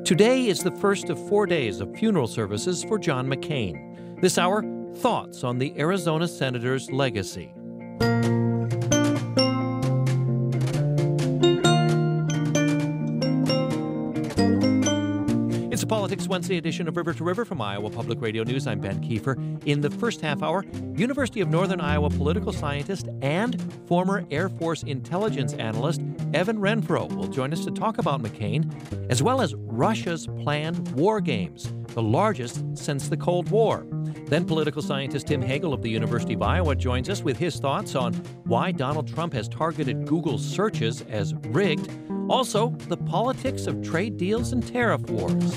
Today is the first of 4 days of funeral services for John McCain. This hour, thoughts on the Arizona senator's legacy. It's a Politics Wednesday edition of River to River from Iowa Public Radio News. I'm Ben Kiefer. In the first half hour, University of Northern Iowa political scientist and former Air Force intelligence analyst Evan Renfro will join us to talk about McCain, as well as Russia's planned war games, the largest since the Cold War. Then political scientist Tim Hagel of the University of Iowa joins us with his thoughts on why Donald Trump has targeted Google's searches as rigged. Also, the politics of trade deals and tariff wars.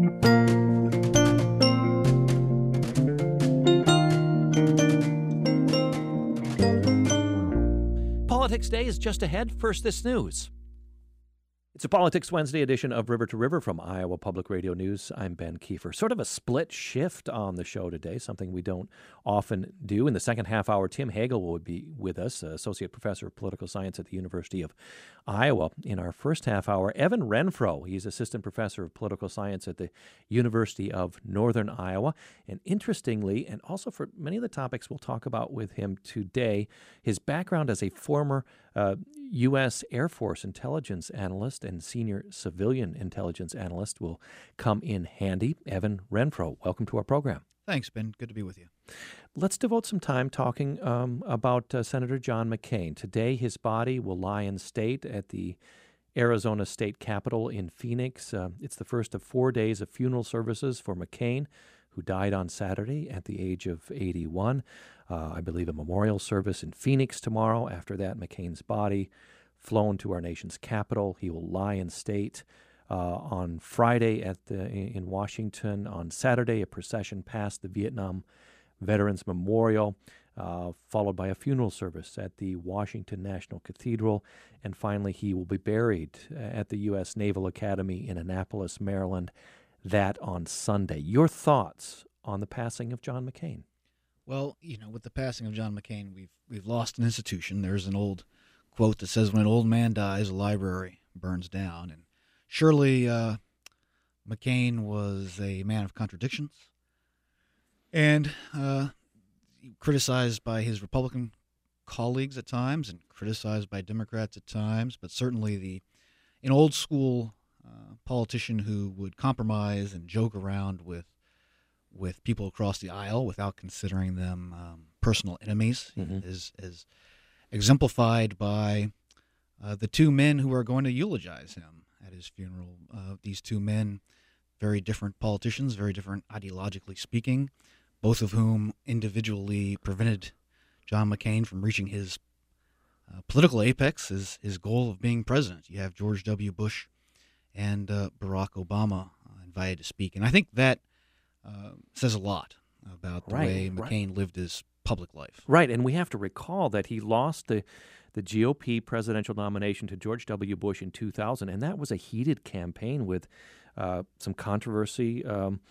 Politics Day is just ahead. First, this news. It's a Politics Wednesday edition of River to River from Iowa Public Radio News. I'm Ben Kiefer. Sort of a split shift on the show today, something we don't often do. In the second half hour, Tim Hagel will be with us, Associate Professor of Political Science at the University of Iowa. In our first half hour, Evan Renfro. He's Assistant Professor of Political Science at the University of Northern Iowa. And interestingly, and also for many of the topics we'll talk about with him today, his background as a former U.S. Air Force intelligence analyst and senior civilian intelligence analyst will come in handy. Evan Renfro, welcome to our program. Thanks, Ben. Good to be with you. Let's devote some time talking about Senator John McCain. Today, his body will lie in state at the Arizona State Capitol in Phoenix. It's the first of 4 days of funeral services for McCain, who died on Saturday at the age of 81. I believe a memorial service in Phoenix tomorrow. After that, McCain's body flown to our nation's capital. He will lie in state on Friday in Washington. On Saturday, a procession past the Vietnam Veterans Memorial, followed by a funeral service at the Washington National Cathedral. And finally, he will be buried at the U.S. Naval Academy in Annapolis, Maryland, that on Sunday. Your thoughts on the passing of John McCain? Well, with the passing of John McCain, we've lost an institution. There's an old quote that says, "When an old man dies, a library burns down." And surely McCain was a man of contradictions, and criticized by his Republican colleagues at times, and criticized by Democrats at times. But certainly an old school politician who would compromise and joke around with people across the aisle without considering them personal enemies, is exemplified by the two men who are going to eulogize him at his funeral. These two men, very different politicians, very different ideologically speaking, both of whom individually prevented John McCain from reaching his political apex, his goal of being president. You have George W. Bush and Barack Obama invited to speak. And I think that says a lot about the way McCain lived his public life. Right, and we have to recall that he lost the GOP presidential nomination to George W. Bush in 2000, and that was a heated campaign with some controversy.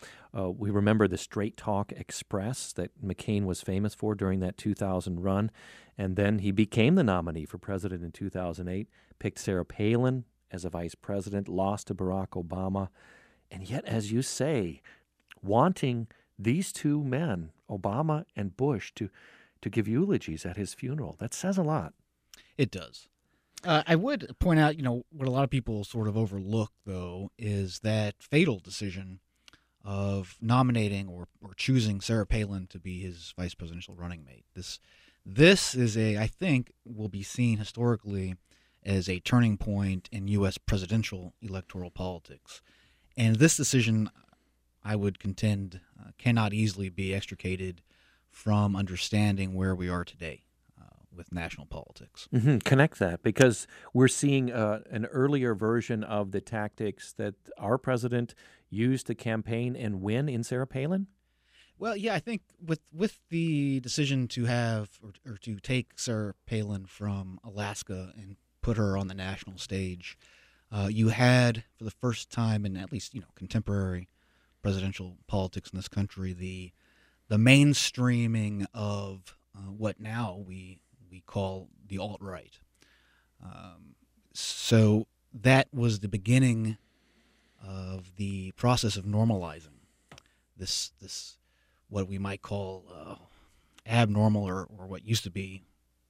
We remember the Straight Talk Express that McCain was famous for during that 2000 run, and then he became the nominee for president in 2008, picked Sarah Palin as a vice president, lost to Barack Obama, and yet, as you say, wanting these two men, Obama and Bush, to give eulogies at his funeral. That says a lot. It does. I would point out, what a lot of people sort of overlook, though, is that fatal decision of nominating or choosing Sarah Palin to be his vice presidential running mate. This is I think, will be seen historically as a turning point in U.S. presidential electoral politics. And this decision, I would contend, cannot easily be extricated from understanding where we are today with national politics. Connect that, because we're seeing an earlier version of the tactics that our president used to campaign and win in Sarah Palin? Well, yeah, I think with the decision to have or to take Sarah Palin from Alaska and put her on the national stage, you had, for the first time in at least contemporary presidential politics in this country, the mainstreaming of what now we call the alt-right. So that was the beginning of the process of normalizing this what we might call abnormal or what used to be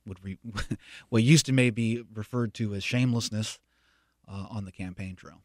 what used to may be referred to as shamelessness on the campaign trail.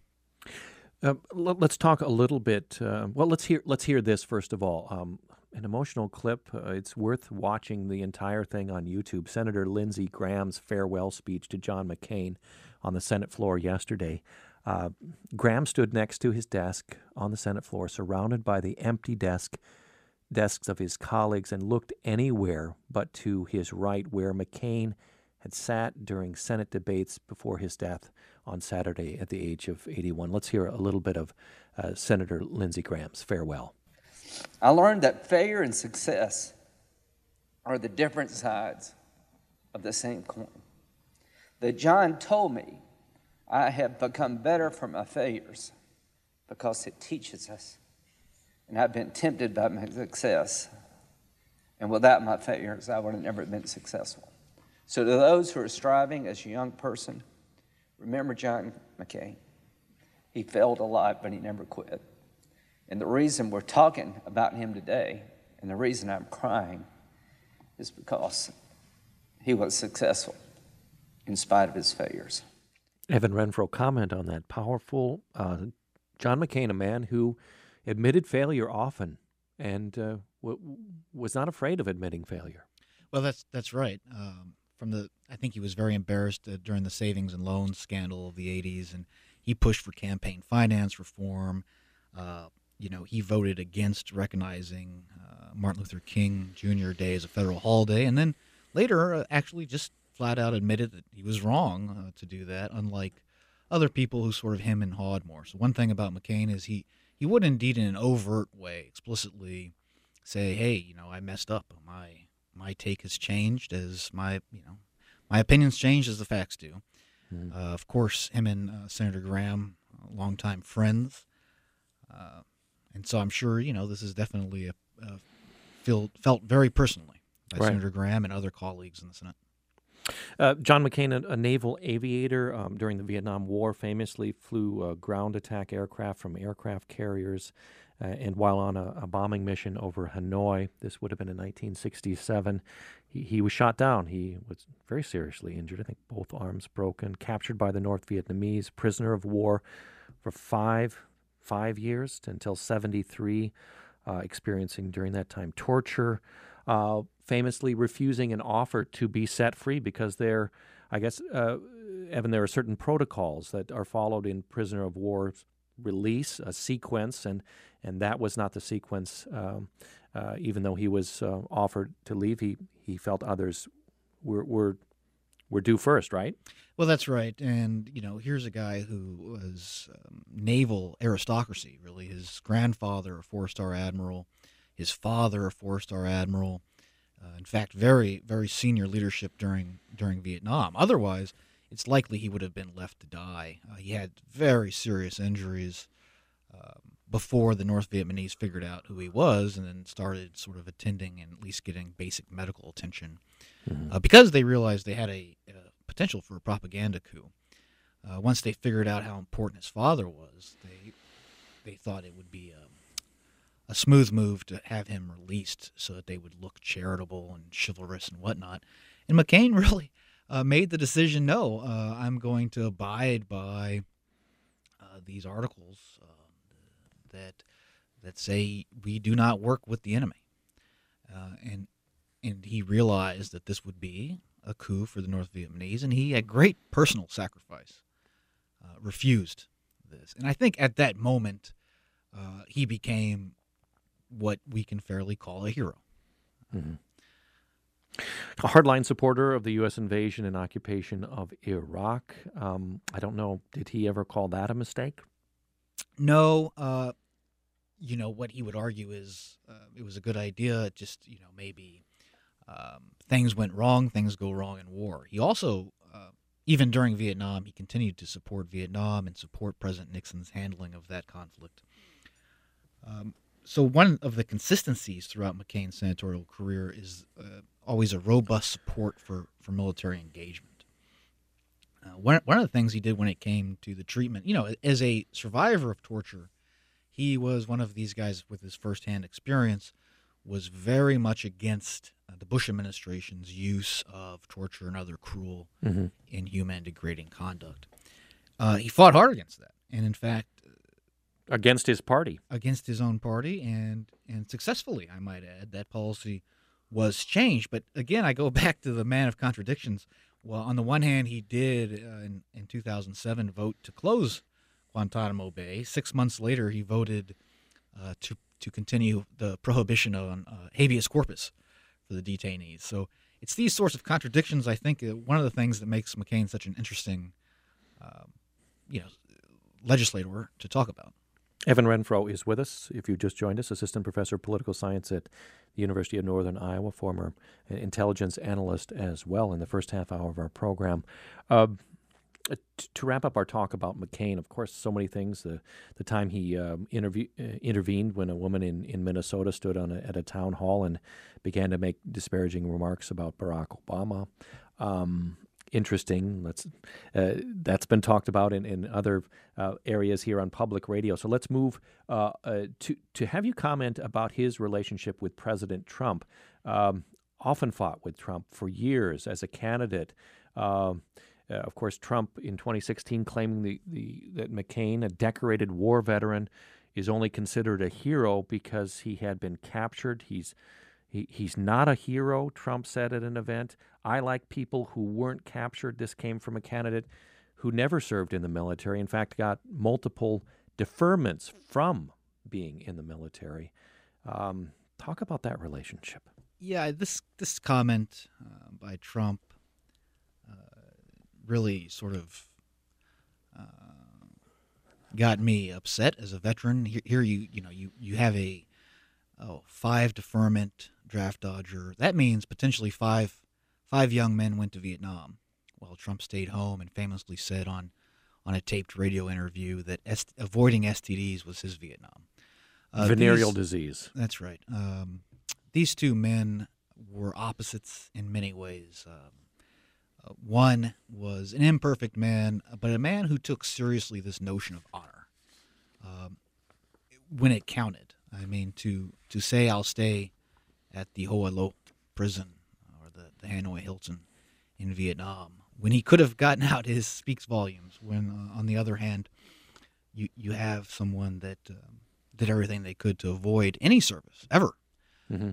Let's talk a little bit. Well, let's hear this first of all. An emotional clip. It's worth watching the entire thing on YouTube. Senator Lindsey Graham's farewell speech to John McCain on the Senate floor yesterday. Graham stood next to his desk on the Senate floor, surrounded by the empty desks of his colleagues, and looked anywhere but to his right, where McCain had sat during Senate debates before his death on Saturday at the age of 81. Let's hear a little bit of Senator Lindsey Graham's farewell. I learned that failure and success are the different sides of the same coin. That John told me I have become better from my failures because it teaches us. And I've been tempted by my success. And without my failures, I would have never been successful. So to those who are striving as a young person, remember John McCain. He failed a lot, but he never quit. And the reason we're talking about him today, and the reason I'm crying, is because he was successful in spite of his failures. Evan Renfro, comment on that. Powerful John McCain, a man who admitted failure often and was not afraid of admitting failure. Well, that's right. I think he was very embarrassed during the savings and loans scandal of the 80s, and he pushed for campaign finance reform. He voted against recognizing Martin Luther King Jr. Day as a federal holiday, and then later actually just flat out admitted that he was wrong to do that, unlike other people who sort of hem and hawed more. So one thing about McCain is he would indeed in an overt way explicitly say, hey, I messed up. My take has changed as my opinions changed as the facts do. Of course, him and Senator Graham, longtime friends. And so I'm sure, this is definitely felt very personally by Right. Senator Graham and other colleagues in the Senate. John McCain, a naval aviator during the Vietnam War, famously flew ground attack aircraft from aircraft carriers, and while on a bombing mission over Hanoi, this would have been in 1967, he was shot down. He was very seriously injured. I think both arms broken, captured by the North Vietnamese, prisoner of war for five years until 1973, experiencing during that time torture, famously refusing an offer to be set free because Evan, there are certain protocols that are followed in prisoner of war release, a sequence, and that was not the sequence. Even though he was offered to leave, he felt others were due first, right? Well, that's right. And, here's a guy who was naval aristocracy, really. His grandfather, a four-star admiral, his father, a four-star admiral. In fact, very, very senior leadership during Vietnam. Otherwise, it's likely he would have been left to die. He had very serious injuries before the North Vietnamese figured out who he was and then started sort of attending and at least getting basic medical attention because they realized they had a potential for a propaganda coup. Once they figured out how important his father was, they thought it would be a smooth move to have him released so that they would look charitable and chivalrous and whatnot. And McCain really made the decision, no, I'm going to abide by these articles that say we do not work with the enemy. And he realized that this would be a coup for the North Vietnamese, and he, at great personal sacrifice, refused this. And I think at that moment, he became what we can fairly call a hero. Mm-hmm. A hardline supporter of the U.S. invasion and occupation of Iraq. I don't know, did he ever call that a mistake? No. What he would argue is it was a good idea. Just, maybe things went wrong. Things go wrong in war. He also, even during Vietnam, he continued to support Vietnam and support President Nixon's handling of that conflict. So one of the consistencies throughout McCain's senatorial career is always a robust support for military engagement. One of the things he did when it came to the treatment, as a survivor of torture, he was one of these guys with his firsthand experience, was very much against the Bush administration's use of torture and other cruel, inhuman, degrading conduct. He fought hard against that, and in fact, Against his party. against his own party, and successfully, I might add, that policy was changed. But again, I go back to the man of contradictions. Well, on the one hand, he did in 2007 vote to close Guantanamo Bay. 6 months later, he voted to continue the prohibition on habeas corpus for the detainees. So it's these sorts of contradictions. I think one of the things that makes McCain such an interesting, legislator to talk about. Evan Renfro is with us. If you just joined us, assistant professor of political science at the University of Northern Iowa, former intelligence analyst as well in the first half hour of our program. To wrap up our talk about McCain, of course, so many things. The time he intervened when a woman in Minnesota stood at a town hall and began to make disparaging remarks about Barack Obama. Interesting. That's been talked about in other areas here on public radio. So let's move to have you comment about his relationship with President Trump. Often fought with Trump for years as a candidate. Of course, Trump in 2016 claiming that McCain, a decorated war veteran, is only considered a hero because he had been captured. He's not a hero, Trump said at an event. I like people who weren't captured. This came from a candidate who never served in the military, in fact, got multiple deferments from being in the military. Talk about that relationship. Yeah, this comment by Trump really sort of got me upset as a veteran. Here you have a 5 deferment draft dodger. That means potentially five young men went to Vietnam, while Trump stayed home and famously said on a taped radio interview that avoiding STDs was his Vietnam. Venereal disease. That's right. These two men were opposites in many ways. One was an imperfect man, but a man who took seriously this notion of honor when it counted. I mean, to say I'll stay at the Hoa Lo prison or the Hanoi Hilton in Vietnam when he could have gotten out speaks volumes. When, on the other hand, you have someone that did everything they could to avoid any service ever. Mm-hmm.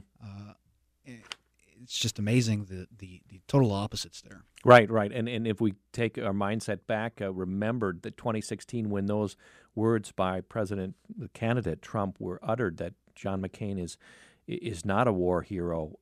It's just amazing the total opposites there. Right. And if we take our mindset back, remember that 2016 when those words by the candidate Trump were uttered that John McCain is not a war hero.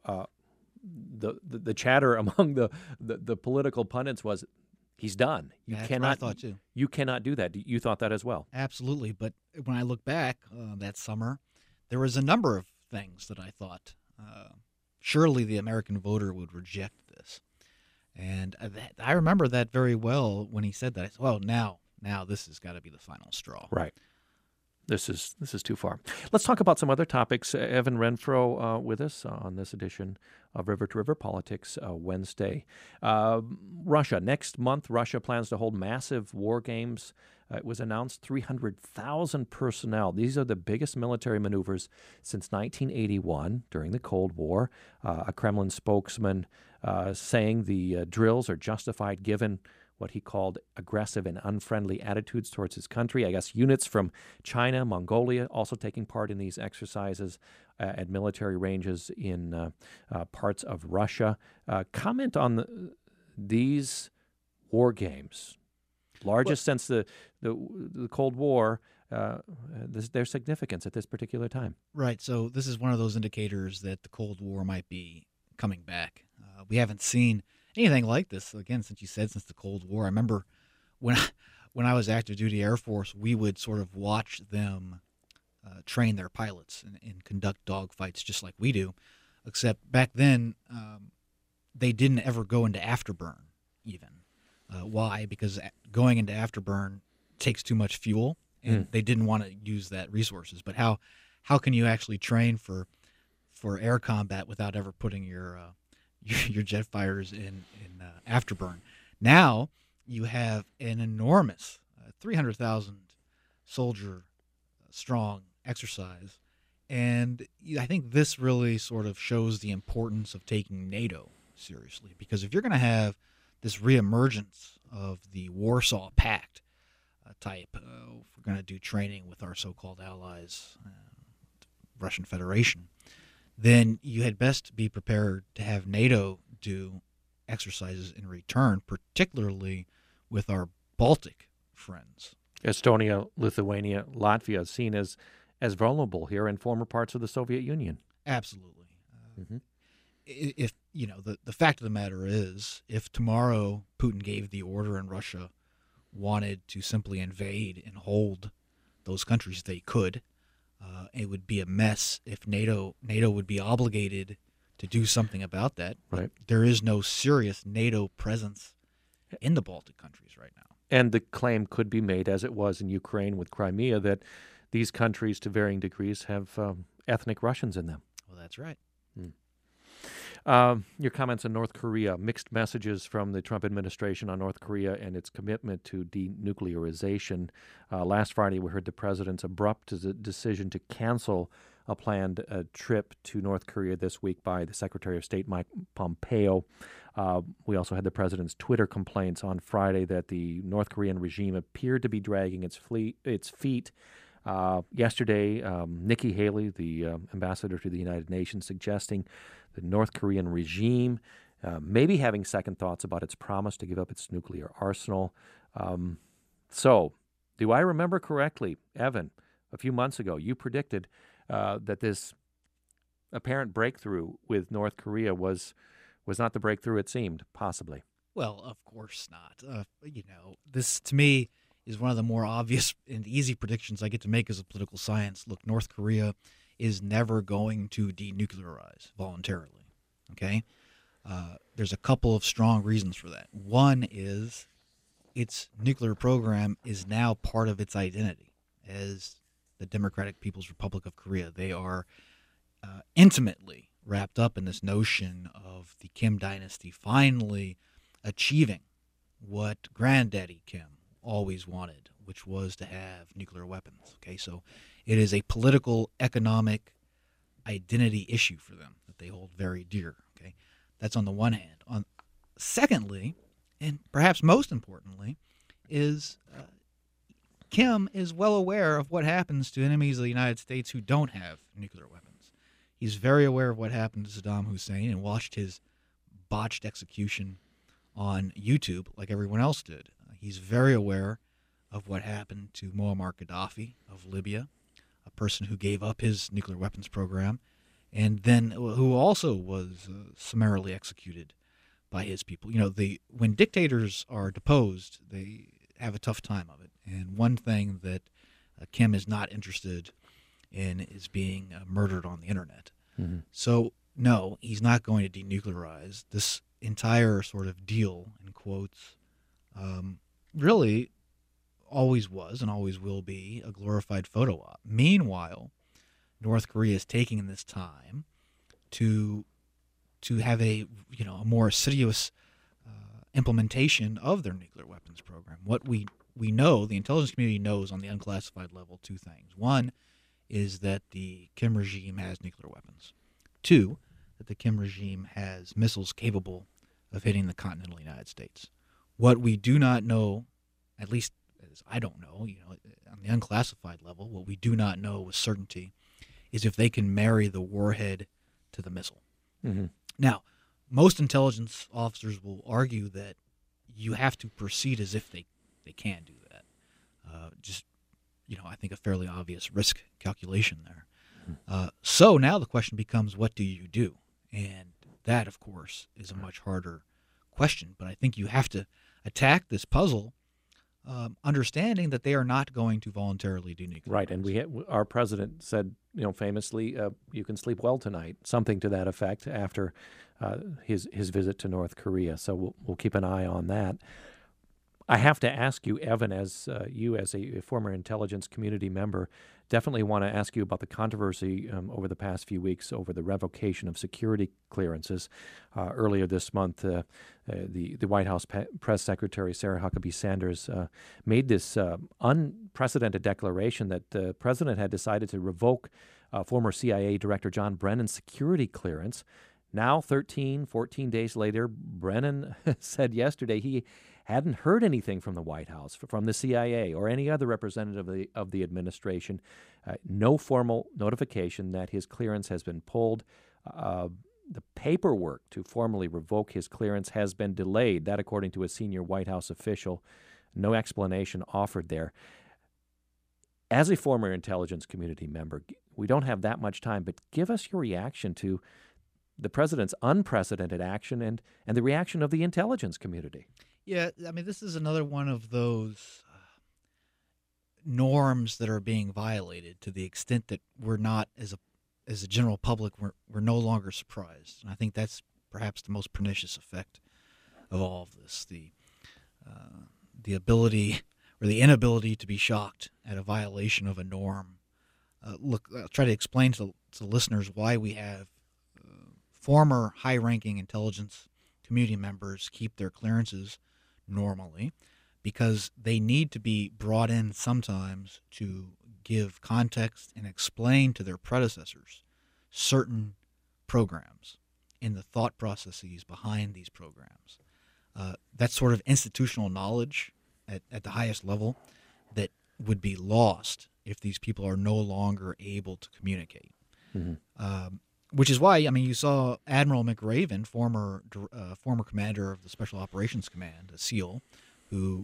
The chatter among the political pundits was he's done. That's what I thought too. You cannot do that. You thought that as well. Absolutely. But when I look back that summer, there was a number of things that I thought surely the American voter would reject this. And I remember that very well when he said that. I said, well, now this has got to be the final straw. Right. This is too far. Let's talk about some other topics. Evan Renfro with us on this edition of River to River Politics Wednesday. Russia. Next month, Russia plans to hold massive war games. It was announced 300,000 personnel. These are the biggest military maneuvers since 1981 during the Cold War. A Kremlin spokesman saying the drills are justified given what he called aggressive and unfriendly attitudes towards his country. I guess units from China, Mongolia also taking part in these exercises at military ranges in parts of Russia. Comment on these war games. Largest since the Cold War, their significance at this particular time. Right. So this is one of those indicators that the Cold War might be coming back. We haven't seen anything like this, again, since the Cold War. I remember when I was active duty Air Force, we would sort of watch them train their pilots and conduct dogfights just like we do, except back then they didn't ever go into afterburn even. Why? Because going into afterburn takes too much fuel, and they didn't want to use that resources. But how can you actually train for air combat without ever putting your jet fighters in afterburn? Now you have an enormous 300,000 soldier strong exercise. And I think this really sort of shows the importance of taking NATO seriously, because if you're going to have this reemergence of the Warsaw Pact type, if we're going to do training with our so-called allies, Russian Federation, then you had best be prepared to have NATO do exercises in return, particularly with our Baltic friends. Estonia, Lithuania, Latvia seen as vulnerable here and former parts of the Soviet Union. Absolutely. If the fact of the matter is, if tomorrow Putin gave the order and Russia wanted to simply invade and hold those countries, they could. It would be a mess if NATO would be obligated to do something about that. Right. There is no serious NATO presence in the Baltic countries right now. And the claim could be made, as it was in Ukraine with Crimea, that these countries, to varying degrees, have ethnic Russians in them. Well, that's right. Your comments on North Korea, mixed messages from the Trump administration on North Korea and its commitment to denuclearization. Last Friday, we heard the president's abrupt decision to cancel a planned trip to North Korea this week by the Secretary of State, Mike Pompeo. We also had the president's Twitter complaints on Friday that the North Korean regime appeared to be dragging its feet. Yesterday, Nikki Haley, the ambassador to the United Nations, suggesting the North Korean regime may be having second thoughts about its promise to give up its nuclear arsenal. So, do I remember correctly, Evan, a few months ago, you predicted that this apparent breakthrough with North Korea was not the breakthrough it seemed, possibly. Well, of course not. This to me is one of the more obvious and easy predictions I get to make as a political science. Look, North Korea is never going to denuclearize voluntarily, okay? There's a couple of strong reasons for that. One is its nuclear program is now part of its identity as the Democratic People's Republic of Korea. They are intimately wrapped up in this notion of the Kim dynasty finally achieving what Granddaddy Kim always wanted, which was to have nuclear weapons. Okay, so it is a political, economic identity issue for them that they hold very dear. Okay, that's on the one hand. Secondly, and perhaps most importantly, is Kim is well aware of what happens to enemies of the United States who don't have nuclear weapons. He's very aware of what happened to Saddam Hussein and watched his botched execution on YouTube like everyone else did. He's very aware of what happened to Muammar Gaddafi of Libya, a person who gave up his nuclear weapons program, and then who also was summarily executed by his people. When dictators are deposed, they have a tough time of it. And one thing that Kim is not interested in is being murdered on the internet. Mm-hmm. So, no, he's not going to denuclearize. This entire sort of deal, in quotes, really always was and always will be a glorified photo op. Meanwhile, North Korea is taking this time to have a more assiduous implementation of their nuclear weapons program. What we know, the intelligence community knows on the unclassified level, two things. One is that the Kim regime has nuclear weapons. Two, that the Kim regime has missiles capable of hitting the continental United States. What we do not know, at least as I don't know, on the unclassified level, what we do not know with certainty is if they can marry the warhead to the missile. Mm-hmm. Now, most intelligence officers will argue that you have to proceed as if they can do that. I think a fairly obvious risk calculation there. Mm-hmm. So now the question becomes, what do you do? And that, of course, is a much harder question. But I think you have to attack this puzzle understanding that they are not going to voluntarily denuclearize. Right, and our president said, famously, you can sleep well tonight, something to that effect after his visit to North Korea. So we'll keep an eye on that. I have to ask you, Evan, as you as a former intelligence community member, definitely want to ask you about the controversy over the past few weeks over the revocation of security clearances. Earlier this month, the White House Press Secretary Sarah Huckabee Sanders made this unprecedented declaration that the president had decided to revoke former CIA Director John Brennan's security clearance. Now, 13, 14 days later, Brennan said yesterday he hadn't heard anything from the White House, from the CIA, or any other representative of the administration. No formal notification that his clearance has been pulled. The paperwork to formally revoke his clearance has been delayed. That, according to a senior White House official. No explanation offered there. As a former intelligence community member, we don't have that much time, but give us your reaction to the president's unprecedented action and the reaction of the intelligence community. Yeah, I mean, this is another one of those norms that are being violated to the extent that we're not, as a general public, we're no longer surprised. And I think that's perhaps the most pernicious effect of all of this, the ability or the inability to be shocked at a violation of a norm. Look, I'll try to explain to listeners why we have former high-ranking intelligence community members keep their clearances normally, because they need to be brought in sometimes to give context and explain to their predecessors certain programs and the thought processes behind these programs. That sort of institutional knowledge at the highest level that would be lost if these people are no longer able to communicate. Mm-hmm. Which is why, I mean, you saw Admiral McRaven, former commander of the Special Operations Command, a SEAL, who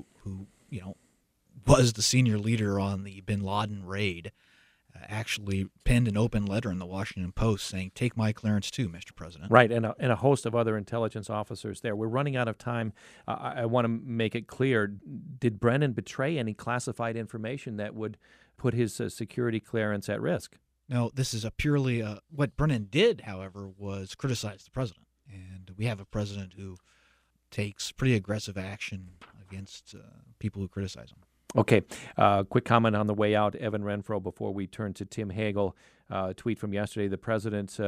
was the senior leader on the Bin Laden raid, actually penned an open letter in the Washington Post saying, "Take my clearance too, Mr. President." Right, and a host of other intelligence officers there. We're running out of time. I want to make it clear: did Brennan betray any classified information that would put his security clearance at risk? No, this is purely what Brennan did, however, was criticize the president. And we have a president who takes pretty aggressive action against people who criticize him. Okay. Quick comment on the way out, Evan Renfro, before we turn to Tim Hagel. Tweet from yesterday, the president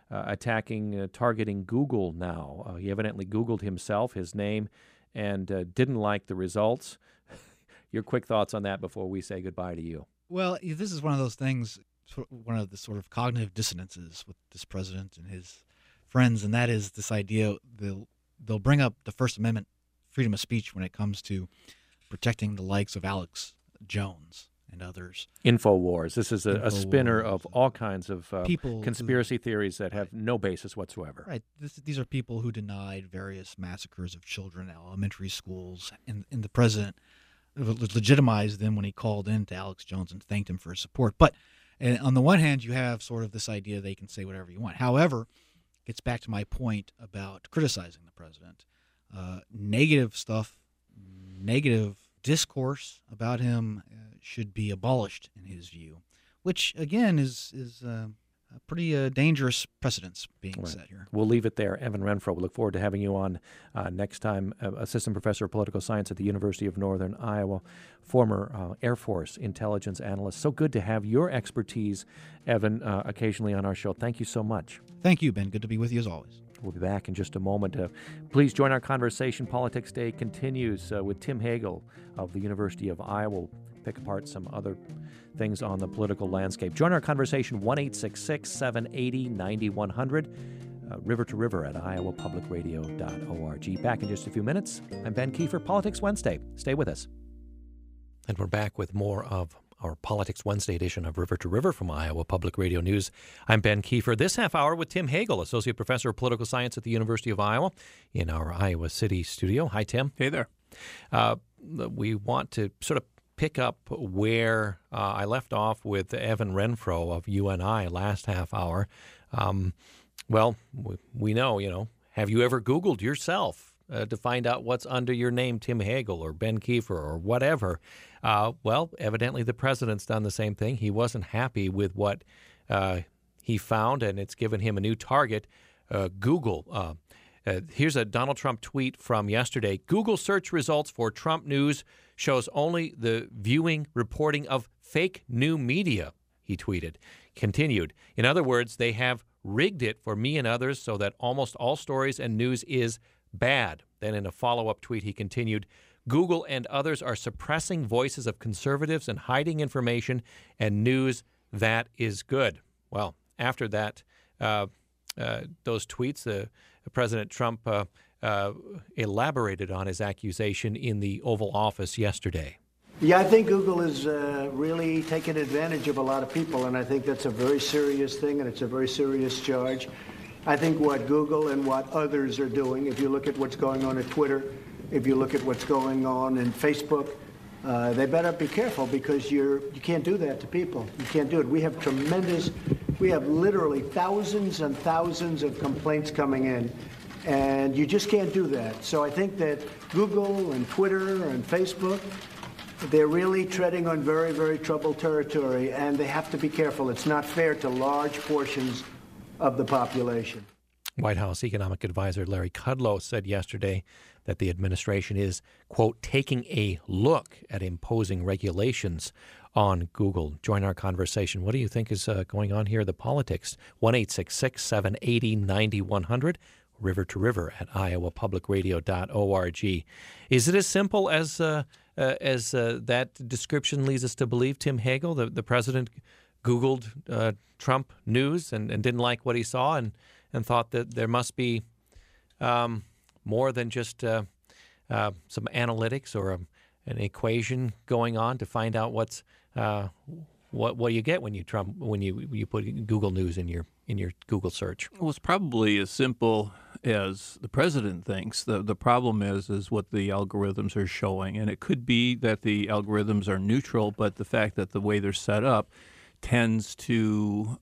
targeting Google now. He evidently Googled himself, his name, and didn't like the results. Your quick thoughts on that before we say goodbye to you. Well, this is one of those things, one of the sort of cognitive dissonances with this president and his friends, and that is this idea they'll bring up the First Amendment, freedom of speech, when it comes to protecting the likes of Alex Jones and others. InfoWars. This is a spinner of all kinds of conspiracy theories that have no basis whatsoever. Right. These are people who denied various massacres of children in elementary schools, and the president legitimized them when he called in to Alex Jones and thanked him for his support. But on the one hand, you have sort of this idea they can say whatever you want. However, it gets back to my point about criticizing the president. Negative stuff, negative discourse about him should be abolished in his view, which, again, is a pretty dangerous precedence being set here. We'll leave it there. Evan Renfro, we look forward to having you on next time. Assistant Professor of Political Science at the University of Northern Iowa, former Air Force intelligence analyst. So good to have your expertise, Evan, occasionally on our show. Thank you so much. Thank you, Ben. Good to be with you as always. We'll be back in just a moment. Please join our conversation. Politics Day continues with Tim Hagel of the University of Iowa. We'll pick apart some other things on the political landscape. Join our conversation, 1-866-780-9100, river to river at iowapublicradio.org. Back in just a few minutes. I'm Ben Kiefer, Politics Wednesday. Stay with us. And we're back with more of our Politics Wednesday edition of River to River from Iowa Public Radio News. I'm Ben Kiefer. This half hour with Tim Hagel, Associate Professor of Political Science at the University of Iowa, in our Iowa City studio. Hi, Tim. Hey there. We want to sort of pick up where I left off with Evan Renfro of UNI last half hour. Well, we know, have you ever Googled yourself to find out what's under your name, Tim Hagel or Ben Kiefer or whatever? Well, evidently the president's done the same thing. He wasn't happy with what he found, and it's given him a new target. Google. Here's a Donald Trump tweet from yesterday. Google search results for Trump news shows only the viewing reporting of fake new media, he tweeted. Continued. In other words, they have rigged it for me and others so that almost all stories and news is bad. Then in a follow-up tweet, he continued, Google and others are suppressing voices of conservatives and hiding information and news that is good. Well, after that, those tweets, President Trump elaborated on his accusation in the Oval Office yesterday. Yeah, I think Google is really taking advantage of a lot of people, and I think that's a very serious thing, and it's a very serious charge. I think what Google and what others are doing, if you look at what's going on at Twitter, if you look at what's going on in Facebook, they better be careful because you can't do that to people. You can't do it. We have literally thousands and thousands of complaints coming in, and you just can't do that. So I think that Google and Twitter and Facebook, they're really treading on very, very troubled territory, and they have to be careful. It's not fair to large portions of the population. White House economic advisor Larry Kudlow said yesterday that the administration is, quote, taking a look at imposing regulations on Google. Join our conversation. What do you think is going on here, the politics? 1-866-780-9100, river to river at iowapublicradio.org. Is it as simple as that description leads us to believe? Tim Hagel, the president, Googled Trump news and didn't like what he saw and thought that there must be more than just some analytics or an equation going on to find out what you get when you put Google News in your Google search. Well, it's probably as simple as the president thinks. The problem is what the algorithms are showing, and it could be that the algorithms are neutral, but the fact that the way they're set up tends to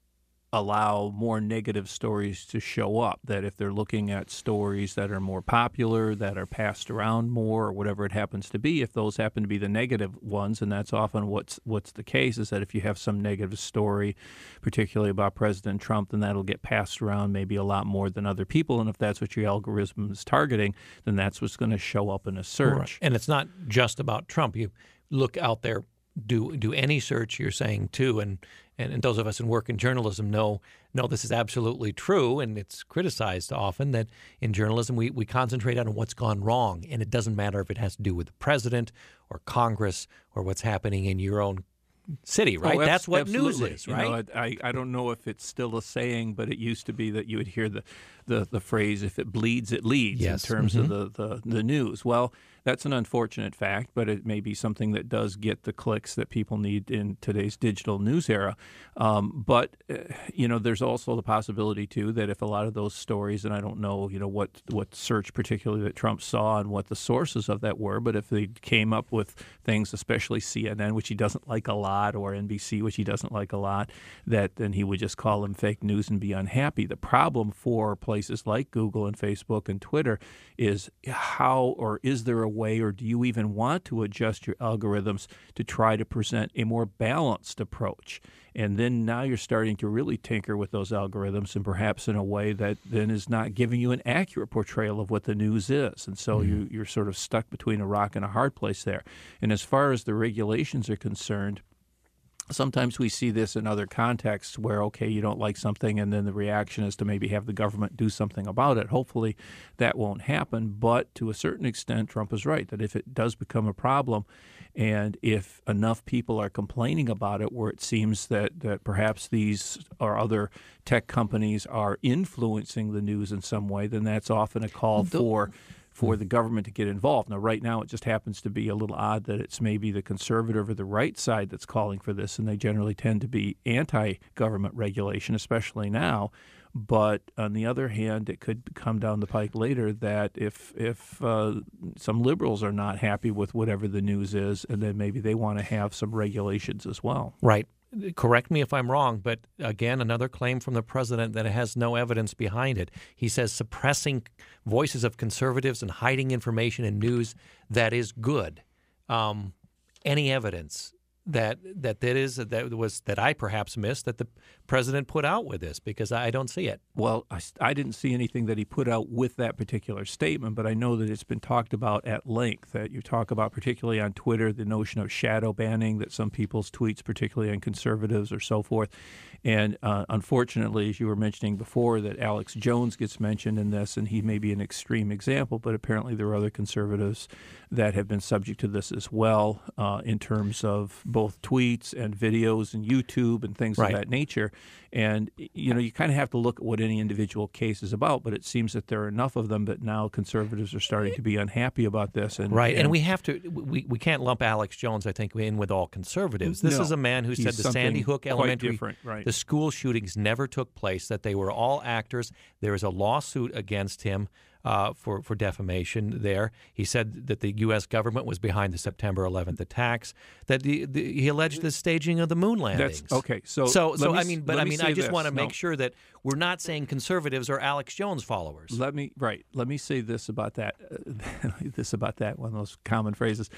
allow more negative stories to show up, that if they're looking at stories that are more popular, that are passed around more, or whatever it happens to be, if those happen to be the negative ones, and that's often what's the case, is that if you have some negative story, particularly about President Trump, then that'll get passed around maybe a lot more than other people, and if that's what your algorithm is targeting, then that's what's going to show up in a search. Right. And it's not just about Trump. You look out there, do any search, you're saying, too, and those of us in work in journalism know this is absolutely true, and it's criticized often that in journalism we concentrate on what's gone wrong, and it doesn't matter if it has to do with the president or Congress or what's happening in your own city, right? That's what absolutely. News is, right? I don't know if it's still a saying, but it used to be that you would hear the phrase, if it bleeds, it leads, yes. in terms of the news. Well, that's an unfortunate fact, but it may be something that does get the clicks that people need in today's digital news era. But there's also the possibility, too, that if a lot of those stories, and I don't know, what search particularly that Trump saw and what the sources of that were, but if they came up with things, especially CNN, which he doesn't like a lot, or NBC, which he doesn't like a lot, that then he would just call them fake news and be unhappy. The problem for places like Google and Facebook and Twitter is is there a way, or do you even want to adjust your algorithms to try to present a more balanced approach? And then now you're starting to really tinker with those algorithms, and perhaps in a way that then is not giving you an accurate portrayal of what the news is. And so you're sort of stuck between a rock and a hard place there. And as far as the regulations are concerned, sometimes we see this in other contexts where, okay, you don't like something, and then the reaction is to maybe have the government do something about it. Hopefully that won't happen. But to a certain extent, Trump is right, that if it does become a problem, and if enough people are complaining about it, where it seems that perhaps these or other tech companies are influencing the news in some way, then that's often a call for the government to get involved. Now, right now, it just happens to be a little odd that it's maybe the conservative or the right side that's calling for this, and they generally tend to be anti-government regulation, especially now. But on the other hand, it could come down the pike later that if some liberals are not happy with whatever the news is, and then maybe they want to have some regulations as well. Right. Correct me if I'm wrong, but again, another claim from the president that has no evidence behind it. He says suppressing voices of conservatives and hiding information and news that is good. Any evidence that I perhaps missed that the president put out with this, because I don't see it. Well, I didn't see anything that he put out with that particular statement, but I know that it's been talked about at length, that you talk about particularly on Twitter, the notion of shadow banning, that some people's tweets, particularly on conservatives or so forth. And unfortunately, as you were mentioning before, that Alex Jones gets mentioned in this, and he may be an extreme example, but apparently there are other conservatives that have been subject to this as well, in terms of both tweets and videos and YouTube and things of that nature. And, you kind of have to look at what any individual case is about, but it seems that there are enough of them that now conservatives are starting to be unhappy about this. And we have to, we can't lump Alex Jones, I think, in with all conservatives. This is a man who said the Sandy Hook Elementary, the school shootings never took place, that they were all actors. There is a lawsuit against him for defamation there. He said that the U.S. government was behind the September 11th attacks, that he alleged the staging of the moon landings. That's okay. So I just want to make sure that we're not saying conservatives are Alex Jones followers. Let me say this about that. One of those common phrases.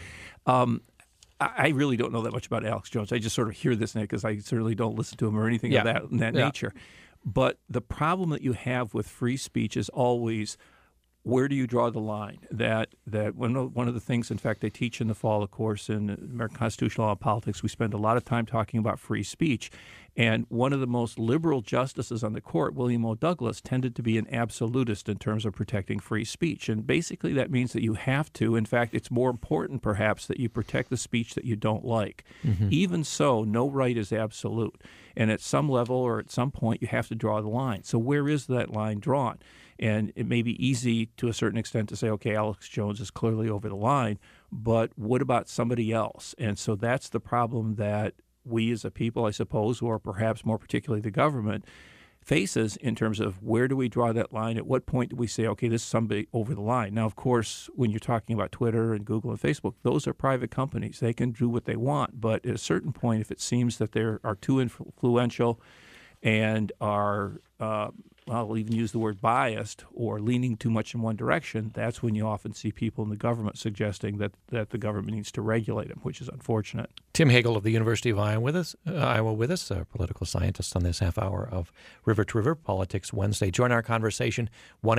I really don't know that much about Alex Jones. I just sort of hear this because I certainly don't listen to him or anything of that nature. But the problem that you have with free speech is always, where do you draw the line? That one of the things, in fact, I teach in the fall, of course, in American Constitutional Law and Politics, we spend a lot of time talking about free speech. And one of the most liberal justices on the court, William O. Douglas, tended to be an absolutist in terms of protecting free speech. And basically that means that you have to, in fact, it's more important perhaps that you protect the speech that you don't like. Mm-hmm. Even so, no right is absolute. And at some level or at some point, you have to draw the line. So where is that line drawn? And it may be easy to a certain extent to say, okay, Alex Jones is clearly over the line, but what about somebody else? And so that's the problem that we as a people, I suppose, or perhaps more particularly the government, faces in terms of where do we draw that line? At what point do we say, okay, this is somebody over the line? Now, of course, when you're talking about Twitter and Google and Facebook, those are private companies. They can do what they want. But at a certain point, if it seems that they are too influential and are, I'll even use the word biased or leaning too much in one direction, that's when you often see people in the government suggesting that the government needs to regulate them, which is unfortunate. Tim Hagel of the University of Iowa with us, a political scientist on this half hour of River to River Politics Wednesday. Join our conversation,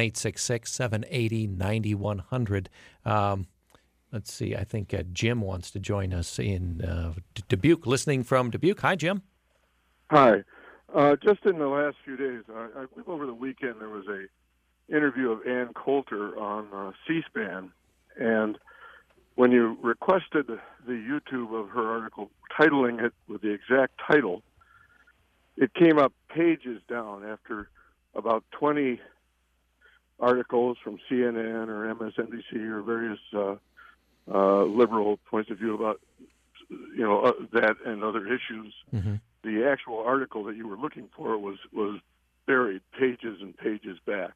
1-866-780-9100. Let's see, I think Jim wants to join us in Dubuque, listening from Dubuque. Hi, Jim. Hi. Just in the last few days, I believe over the weekend, there was a interview of Ann Coulter on C-SPAN, and when you requested the YouTube of her article, titling it with the exact title, it came up pages down after about 20 articles from CNN or MSNBC or various liberal points of view about that and other issues. Mm-hmm. The actual article that you were looking for was buried pages and pages back.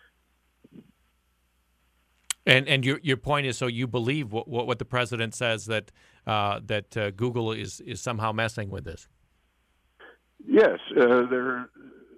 And your point is, so you believe what the president says, that Google is somehow messing with this? Yes, they're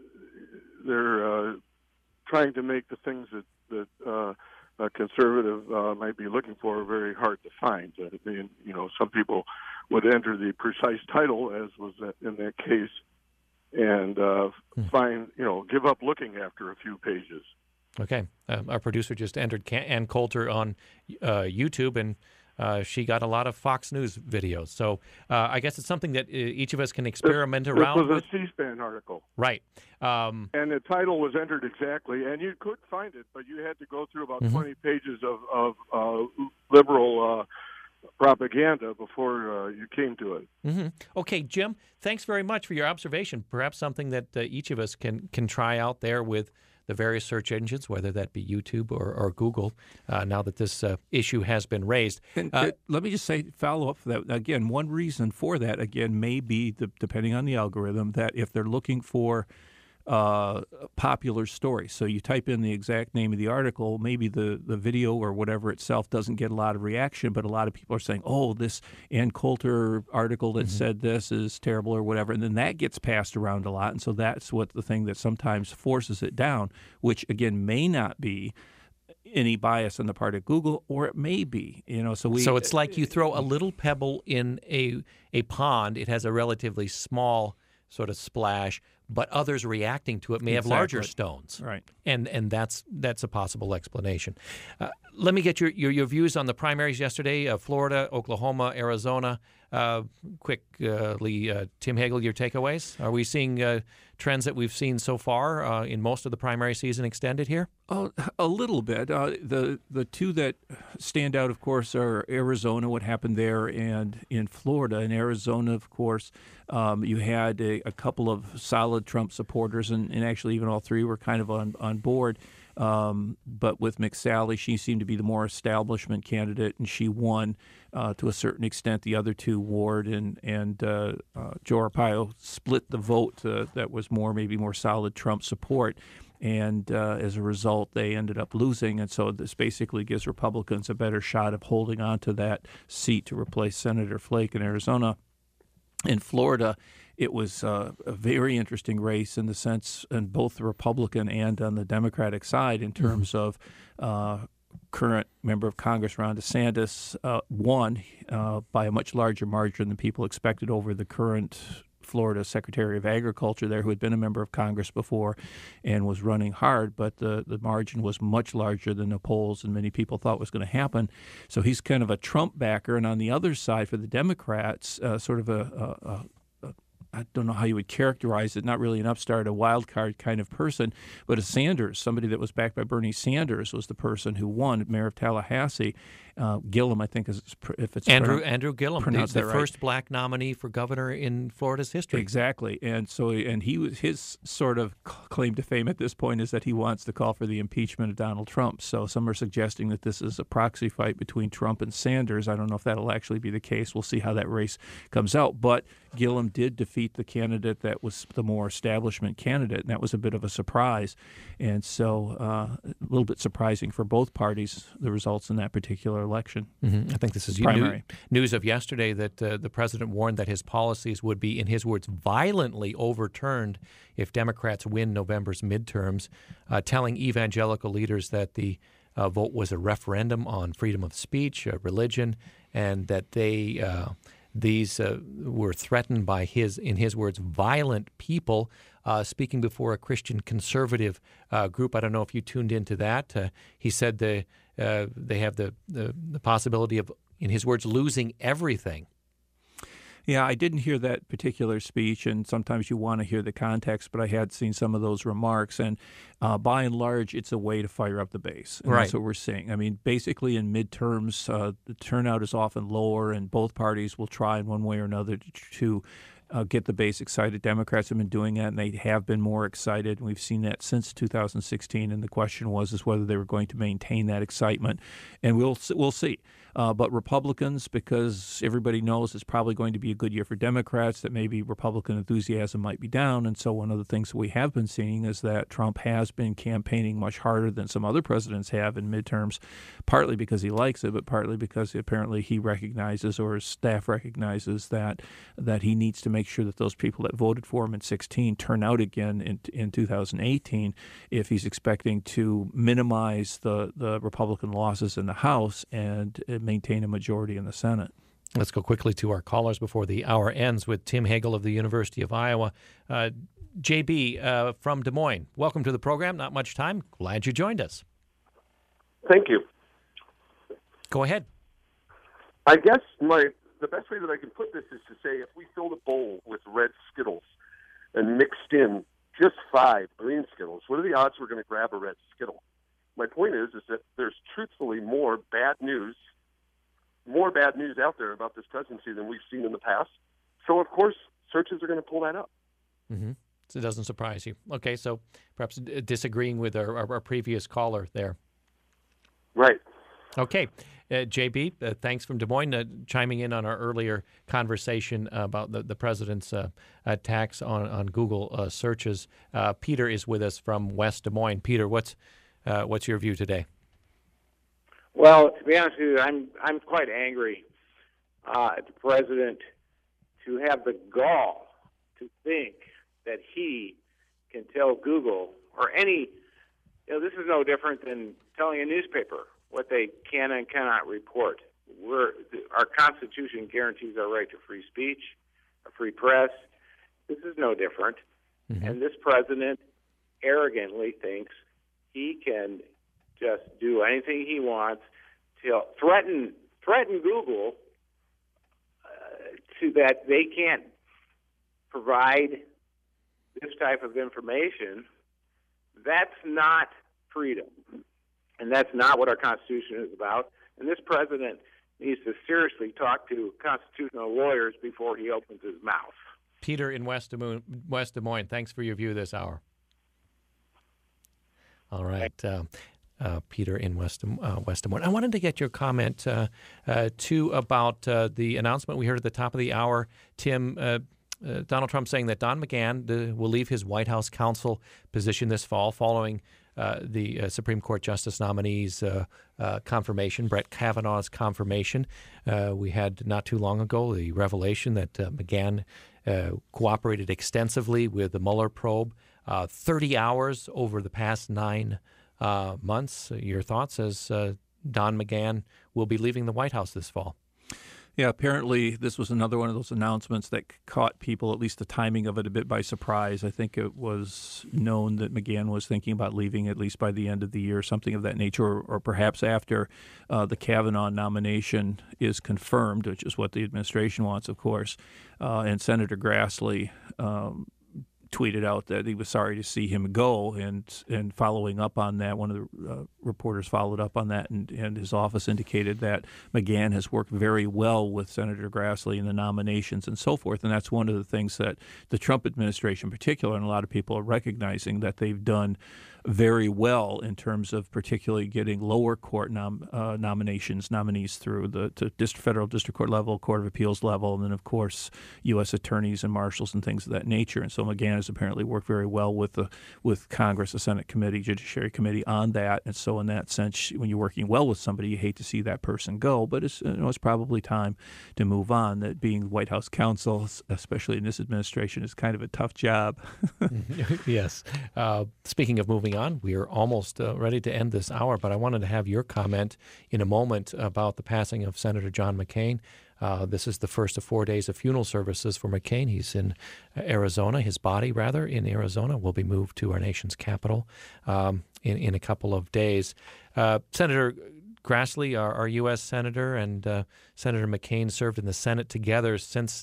trying to make the things that a conservative might be looking for very hard to find. Some people would enter the precise title, as was in that case, and give up looking after a few pages. Okay. Our producer just entered Ann Coulter on YouTube, and she got a lot of Fox News videos. So I guess it's something that each of us can experiment around with. This was a C-SPAN article. Right. And the title was entered exactly, and you could find it, but you had to go through about 20 pages of liberal propaganda before you came to it. Mm-hmm. Okay, Jim, thanks very much for your observation. Perhaps something that each of us can try out there with the various search engines, whether that be YouTube or Google, now that this issue has been raised. And let me just say, follow up for that. Again, one reason for that, may be, depending on the algorithm, that if they're looking for popular story. So you type in the exact name of the article, maybe the video or whatever itself doesn't get a lot of reaction, but a lot of people are saying, oh, this Ann Coulter article that said this is terrible or whatever, and then that gets passed around a lot, and so that's what the thing that sometimes forces it down, which, again, may not be any bias on the part of Google, or it may be. So it's like you throw a little pebble in a pond. It has a relatively small sort of splash, but others reacting to it may have larger stones. Right. And that's a possible explanation. Let me get your views on the primaries yesterday, Florida, Oklahoma, Arizona. Quickly, Tim Hagel, your takeaways? Are we seeing trends that we've seen so far in most of the primary season extended here? Oh, a little bit. The two that stand out, of course, are Arizona, what happened there, and in Florida. In Arizona, of course, you had a couple of solid Trump supporters, and actually even all three were kind of on board. But with McSally, she seemed to be the more establishment candidate, and she won to a certain extent. The other two, Ward and Joe Arpaio, split the vote that was maybe more solid Trump support. And as a result, they ended up losing. And so this basically gives Republicans a better shot of holding on to that seat to replace Senator Flake in Arizona. In Florida, it was a very interesting race in the sense, in both the Republican and on the Democratic side, in terms of current member of Congress Ron DeSantis won by a much larger margin than people expected over the current Florida Secretary of Agriculture there, who had been a member of Congress before and was running hard, but the margin was much larger than the polls and many people thought was going to happen. So he's kind of a Trump backer. And on the other side, for the Democrats, sort of I don't know how you would characterize it, not really an upstart, a wild card kind of person, but a Sanders, somebody that was backed by Bernie Sanders, was the person who won, mayor of Tallahassee. Gillum, I think, if it's Andrew Gillum, the right. first black nominee for governor in Florida's history. Exactly, and his sort of claim to fame at this point is that he wants to call for the impeachment of Donald Trump. So some are suggesting that this is a proxy fight between Trump and Sanders. I don't know if that'll actually be the case. We'll see how that race comes out. But Gillum did defeat the candidate that was the more establishment candidate, and that was a bit of a surprise. And so a little bit surprising for both parties, the results in that particular election. Mm-hmm. I think this is primary news of yesterday that the president warned that his policies would be, in his words, violently overturned if Democrats win November's midterms, telling evangelical leaders that the vote was a referendum on freedom of speech, religion, and that these were threatened by in his words, violent people. Speaking before a Christian conservative group, I don't know if you tuned into that. He said they have the possibility of, in his words, losing everything. Yeah, I didn't hear that particular speech, and sometimes you want to hear the context, but I had seen some of those remarks, and by and large, it's a way to fire up the base, and that's what we're seeing. I mean, basically in midterms, the turnout is often lower, and both parties will try in one way or another to get the base excited. Democrats have been doing that, and they have been more excited. And we've seen that since 2016, and the question was whether they were going to maintain that excitement, and we'll see. But Republicans, because everybody knows it's probably going to be a good year for Democrats, that maybe Republican enthusiasm might be down. And so one of the things that we have been seeing is that Trump has been campaigning much harder than some other presidents have in midterms, partly because he likes it, but partly because apparently he recognizes, or his staff recognizes, that he needs to make sure that those people that voted for him in 2016 turn out again in 2018 if he's expecting to minimize the Republican losses in the House and maintain a majority in the Senate. Let's go quickly to our callers before the hour ends with Tim Hagel of the University of Iowa. JB from Des Moines, welcome to the program. Not much time. Glad you joined us. Thank you. Go ahead. I guess the best way that I can put this is to say if we filled a bowl with red Skittles and mixed in just 5 green Skittles, what are the odds we're going to grab a red Skittle? My point is that there's truthfully more bad news out there about this presidency than we've seen in the past. So, of course, searches are going to pull that up. Mm-hmm. So it doesn't surprise you. Okay, so perhaps disagreeing with our previous caller there. Right. Okay. JB, thanks from Des Moines, chiming in on our earlier conversation about the president's attacks on Google searches. Peter is with us from West Des Moines. Peter, what's your view today? Well, to be honest with you, I'm quite angry at the president to have the gall to think that he can tell Google or any this is no different than telling a newspaper what they can and cannot report. Our Constitution guarantees our right to free speech, a free press. This is no different. Mm-hmm. And this president arrogantly thinks he can just do anything he wants to threaten Google to that they can't provide this type of information. That's not freedom. And that's not what our Constitution is about. And this president needs to seriously talk to constitutional lawyers before he opens his mouth. Peter in West Des Moines, thanks for your view this hour. All right. Peter in West Des Moines. I wanted to get your comment, too, about the announcement we heard at the top of the hour, Tim, Donald Trump saying that Don McGahn will leave his White House counsel position this fall following the Supreme Court Justice nominee's confirmation, Brett Kavanaugh's confirmation. We had not too long ago the revelation that McGahn cooperated extensively with the Mueller probe, 30 hours over the past 9 months. Your thoughts as Don McGahn will be leaving the White House this fall? Yeah, apparently this was another one of those announcements that caught people, at least the timing of it, a bit by surprise. I think it was known that McGahn was thinking about leaving at least by the end of the year, something of that nature, or perhaps after the Kavanaugh nomination is confirmed, which is what the administration wants, of course. And Senator Grassley tweeted out that he was sorry to see him go, and following up on that, one of the reporters followed up on that, and his office indicated that McGahn has worked very well with Senator Grassley in the nominations and so forth, and that's one of the things that the Trump administration in particular, and a lot of people are recognizing that they've done very well in terms of particularly getting lower court nominees through the federal district court level, court of appeals level, and then, of course, U.S. attorneys and marshals and things of that nature. And so McGahn has apparently worked very well with Congress, the Senate committee, Judiciary Committee on that. And so in that sense, when you're working well with somebody, you hate to see that person go. But it's probably time to move on. That being White House counsel, especially in this administration, is kind of a tough job. Yes. Speaking of moving on, we are almost ready to end this hour, but I wanted to have your comment in a moment about the passing of Senator John McCain. This is the first of 4 days of funeral services for McCain. He's in Arizona. His body, rather, in Arizona, will be moved to our nation's capital in a couple of days. Senator Grassley, our U.S. Senator, and Senator McCain served in the Senate together since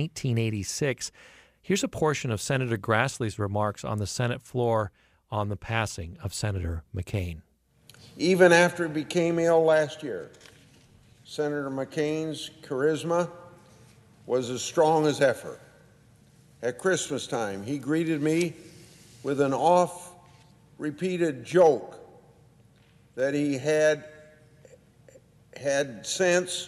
1986. Here's a portion of Senator Grassley's remarks on the Senate floor on the passing of Senator McCain. Even after he became ill last year, Senator McCain's charisma was as strong as ever. At Christmas time, he greeted me with an oft-repeated joke that he had since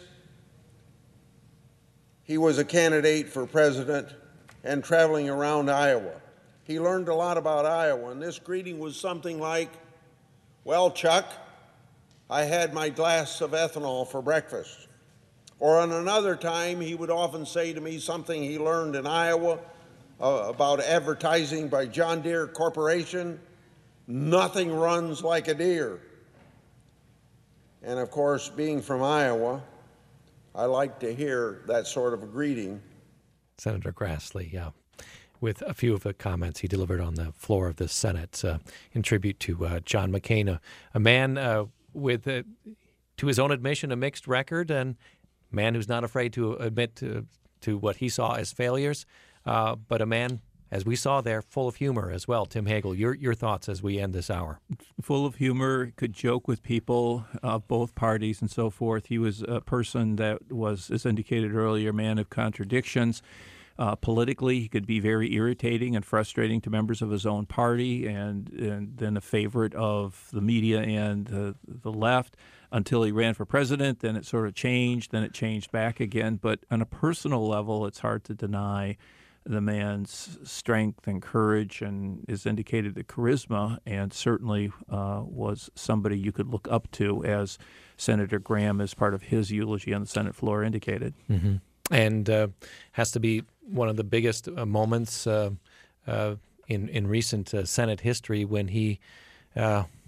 he was a candidate for president and traveling around Iowa. He learned a lot about Iowa, and this greeting was something like, "Well, Chuck, I had my glass of ethanol for breakfast." Or on another time, he would often say to me something he learned in Iowa about advertising by John Deere Corporation: "Nothing runs like a deer." And of course, being from Iowa, I like to hear that sort of a greeting. Senator Grassley, with a few of the comments he delivered on the floor of the Senate in tribute to John McCain, a man with, to his own admission, a mixed record, and a man who's not afraid to admit to what he saw as failures, but a man, as we saw there, full of humor as well. Tim Hagel, your thoughts as we end this hour. Full of humor, could joke with people, both parties and so forth. He was a person that was, as indicated earlier, a man of contradictions. Politically, he could be very irritating and frustrating to members of his own party, and then a favorite of the media and the left until he ran for president. Then it sort of changed. Then it changed back again. But on a personal level, it's hard to deny the man's strength and courage, and is indicated the charisma, and certainly was somebody you could look up to, as Senator Graham, as part of his eulogy on the Senate floor, indicated. Mm-hmm. And has to be one of the biggest moments in recent Senate history when he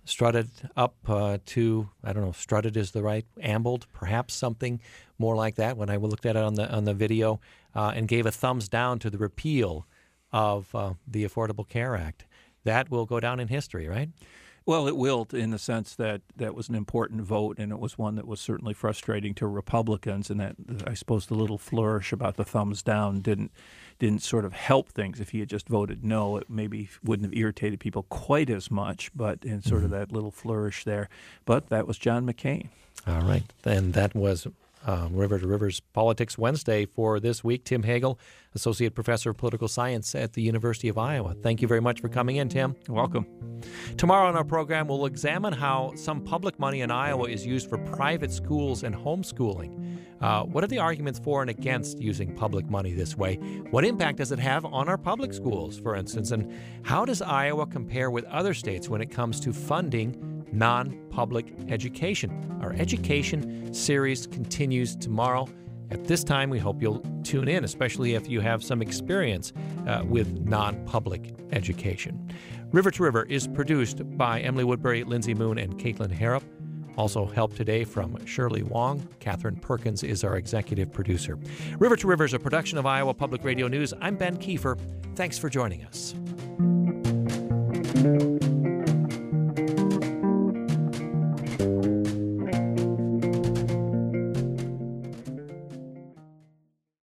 strutted up to, I don't know, strutted is the right, ambled, perhaps something more like that when I looked at it on the video, and gave a thumbs down to the repeal of the Affordable Care Act. That will go down in history, right? Well, it will, in the sense that that was an important vote, and it was one that was certainly frustrating to Republicans, and that I suppose the little flourish about the thumbs down didn't sort of help things. If he had just voted no, it maybe wouldn't have irritated people quite as much, but in sort of that little flourish there. But that was John McCain. All right. And that was River to Rivers Politics Wednesday for this week. Tim Hagel, Associate Professor of Political Science at the University of Iowa. Thank you very much for coming in, Tim. You're welcome. Tomorrow on our program, we'll examine how some public money in Iowa is used for private schools and homeschooling. What are the arguments for and against using public money this way? What impact does it have on our public schools, for instance? And how does Iowa compare with other states when it comes to funding non-public education? Our education series continues tomorrow. At this time, we hope you'll tune in, especially if you have some experience with non-public education. River to River is produced by Emily Woodbury, Lindsay Moon, and Caitlin Harrop. Also help today from Shirley Wong. Catherine Perkins is our executive producer. River to River is a production of Iowa Public Radio News. I'm Ben Kiefer. Thanks for joining us.